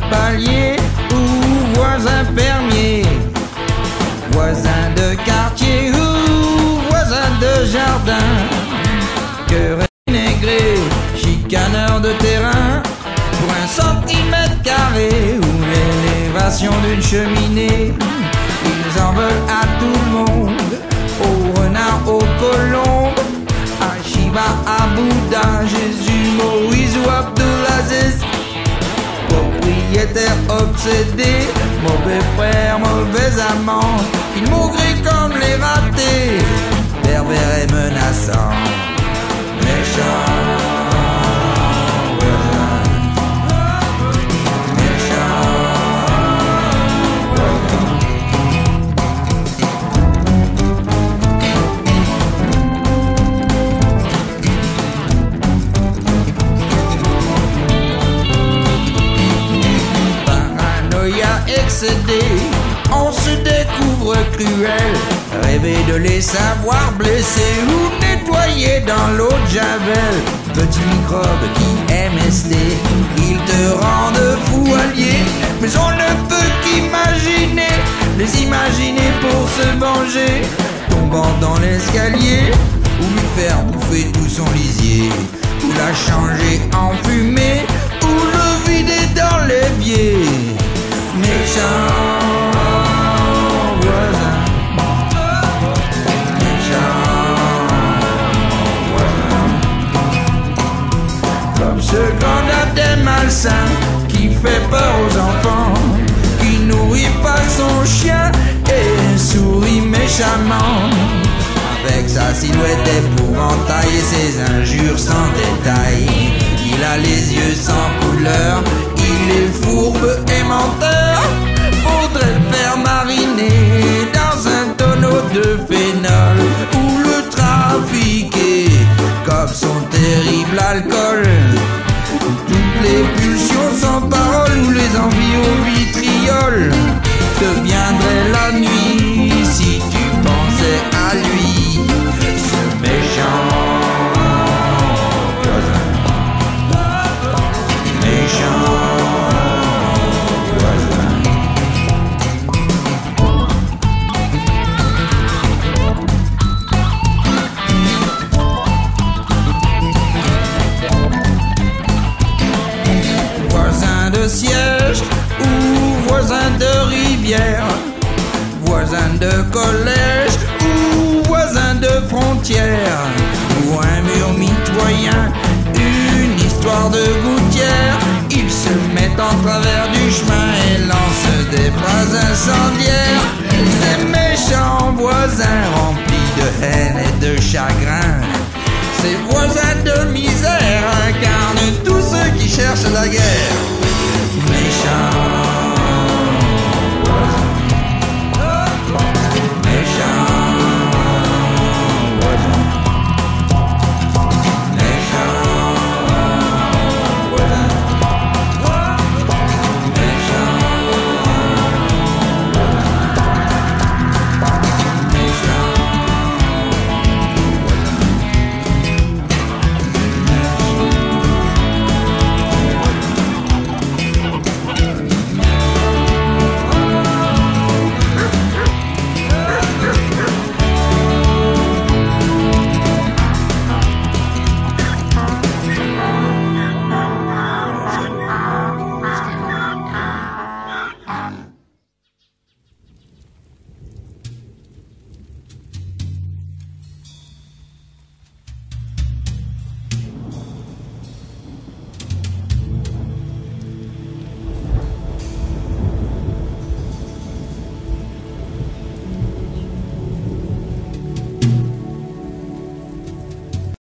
palier ou voisin fermier, voisin de quartier ou voisin de jardin, cœur négré, chicaneur de terrain, pour 1 cm² ou l'élévation d'une cheminée, ils en veulent à tout le monde, au renard, aux colombes, à Shiva, à Bouddha, Jésus, Moïse ou Abdulaziz. Propriétaire obsédé, mauvais frère, mauvais amant, il maugrit comme les ratés, pervers et menaçant, méchant. Excédé, on se découvre cruel, rêver de les savoir blessés ou nettoyer dans l'eau de Javel. Petits microbes qui MST, ils te rendent fou allié, mais on ne peut qu'imaginer, les imaginer pour se venger, tombant dans l'escalier, ou lui faire bouffer tout son lisier, ou la changer en fumée, ou le vider dans l'évier. Méchant voisin, méchant voisin, comme ce grenadier malsain qui fait peur aux enfants, qui nourrit pas son chien et sourit méchamment, avec sa silhouette épouvantail et ses injures sans détail. Il a les yeux sans couleur, il est fourbe et menteur. Faudrait le faire mariner dans un tonneau de phénol ou le trafiquer comme son terrible alcool. Toutes les pulsions sans parole ou les envies au vitriol deviendraient la nuit si tu pensais à lui, ce méchant voisin. Méchant voisin. Voisin de siège ou voisin de rivière, voisin de collège ou voisin de frontière, ou un mur mitoyen, une histoire de gouttière. Ils se mettent en travers du chemin et lancent des phrases incendiaires. Ces méchants voisins remplis de haine et de chagrin, ces voisins de misère incarnent tous ceux qui cherchent la guerre.